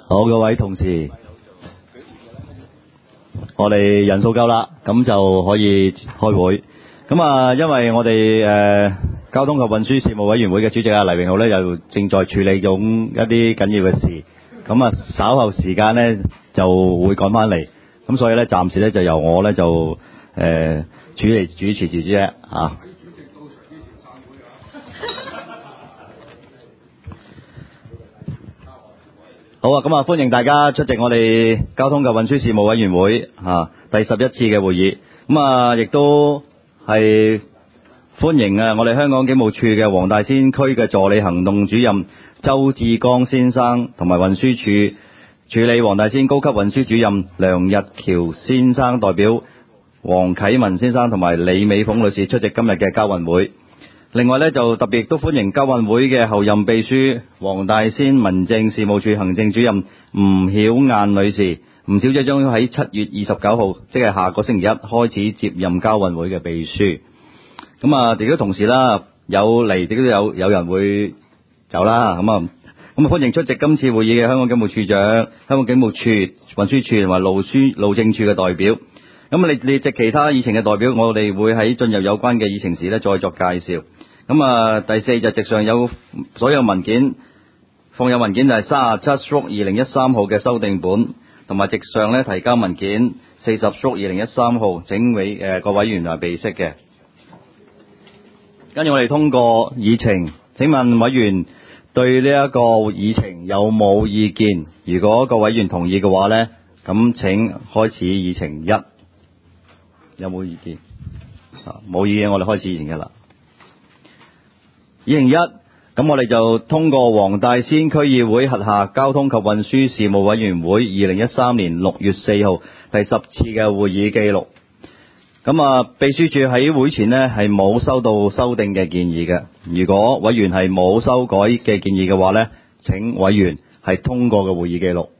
好，各位同事，我哋人數夠啦，咁就可以開會。因為我哋交通及運輸事務委員會嘅主席黎榮浩呢，又正在處理中一啲緊要嘅事，稍後時間呢就會趕翻嚟，咁所以呢暫時呢就由我呢就主持住啫嚇。好啊，歡迎大家出席我哋交通及運輸事務委員會第11次嘅會議。亦都係歡迎我哋香港警務處嘅黃大仙區嘅助理行動主任周志剛先生，同埋運輸處處理黃大仙高級運輸主任梁日橋先生，代表黃啟文先生同埋李美鳳女士出席今日嘅交運會。另外呢，就特別都歡迎交運會嘅候任秘書黃大仙民政事務處行政主任吳曉雁女士。吳小姐將喺7月29號，即係下個星期一開始接任交運會嘅秘書。亦都同時啦，有嚟亦都有人會走啦。歡迎出席今次會議嘅香港警務處長、香港警務處運輸處同埋路政處嘅代表。你藉其他議程嘅代表，我哋會喺進入有關嘅議程時呢再作介紹。第四就席上有所有文件，放有文件就係37/2013號嘅修訂本，同埋席上呢提交文件40/2013號，請各委員備悉嘅。跟住我哋通過議程，請問委員對呢一個議程有冇意見？如果各委員同意嘅話呢，咁請開始議程1。有冇意見？冇意見，我哋開始議程1啦。議程1，咁我哋就通過黃大仙區議會轄下交通及運輸事務委員會2013年6月4號第10次嘅會議記錄。秘書處喺會前呢係冇收到修訂嘅建議嘅。如果委員係冇修改嘅建議嘅話呢，請委員係通過嘅會議記錄。